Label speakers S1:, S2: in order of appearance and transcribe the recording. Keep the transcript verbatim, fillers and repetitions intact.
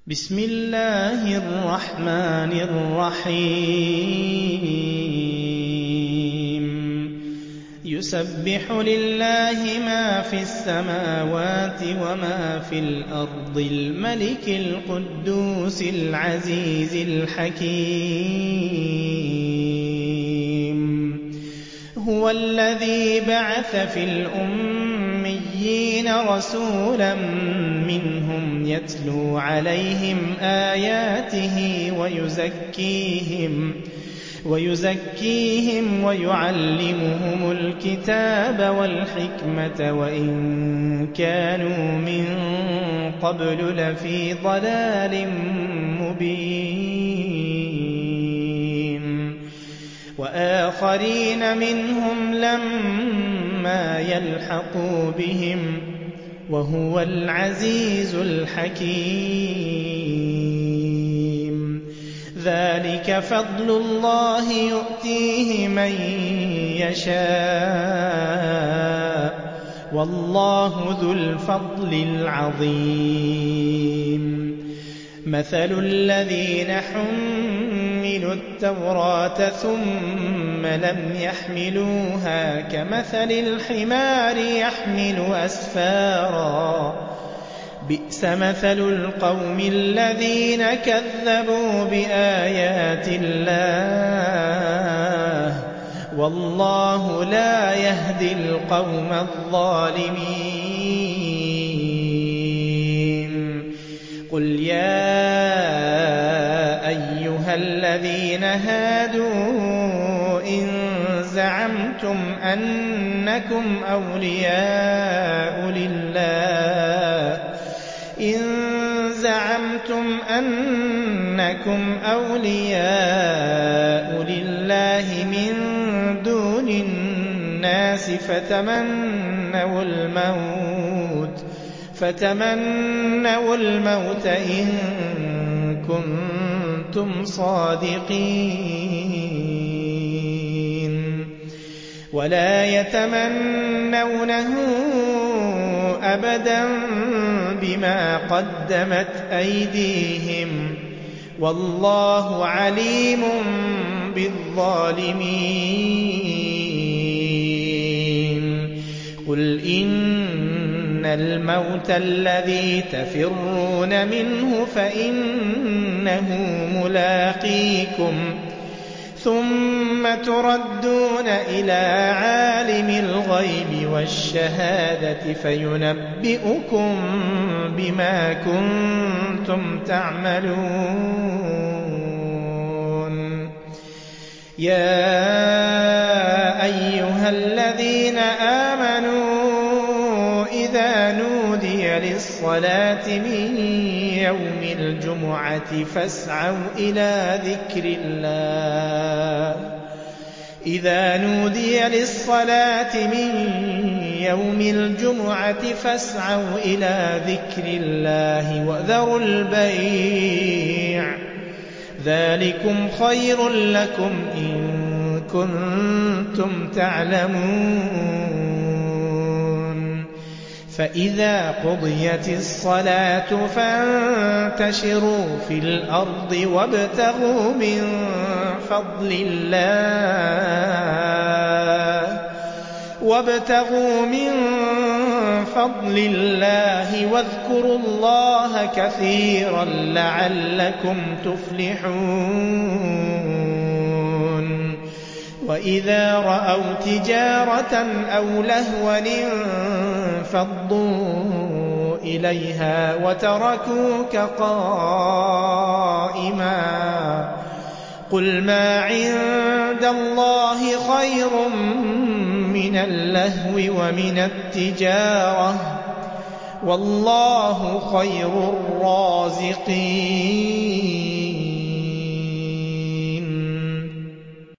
S1: بسم الله الرحمن الرحيم يسبح لله ما في السماوات وما في الأرض الملك القدوس العزيز الحكيم هو الذي بعث في الأميين رسولا منهم يتلو عليهم آياته ويزكيهم ويزكيهم ويعلمهم الكتاب والحكمة وإن كانوا من قبل لفي ضلال مبين وآخرين منهم لما يلحقوا بهم وهو العزيز الحكيم ذلك فضل الله يؤتيه من يشاء والله ذو الفضل العظيم مثل الذين حملوا التوراة ثم لم يحملوها كمثل الحمار يحمل أسفارا بئس مثل القوم الذين كذبوا بآيات الله والله لا يهدي القوم الظالمين قل يا أيها الذين هادوا إن زعمتم أنكم أولياء لله إن زعمتم أنكم أولياء لله من دون الناس فتمنوا الموت فتمنوا الموت إن كنتم صادقين ولا يتمنونه أبدا بما قدمت أيديهم والله عليم بالظالمين قل إن الموت الذي تفرون منه فإنه ملاقيكم ثم تردون إلى عالم الغيب والشهادة فينبئكم بما كنتم تعملون يا أيها الذين آمنوا إذا نودي للصلاة من يوم الجمعة فاسعوا إلى ذكر الله إذا نودي للصلاة من يوم الجمعة فاسعوا إلى ذكر الله وذروا البيع ذلكم خير لكم إن كنتم تعلمون فإذا قضيت الصلاة فانتشروا في الأرض وابتغوا من فضل الله وابتغوا من فضل الله واذكروا الله كثيرا لعلكم تفلحون وإذا رأوا تجارة أو لهوا انفضوا إليها وتركوك قائما قل ما عند الله خير من اللهو ومن التجارة والله خير الرازقين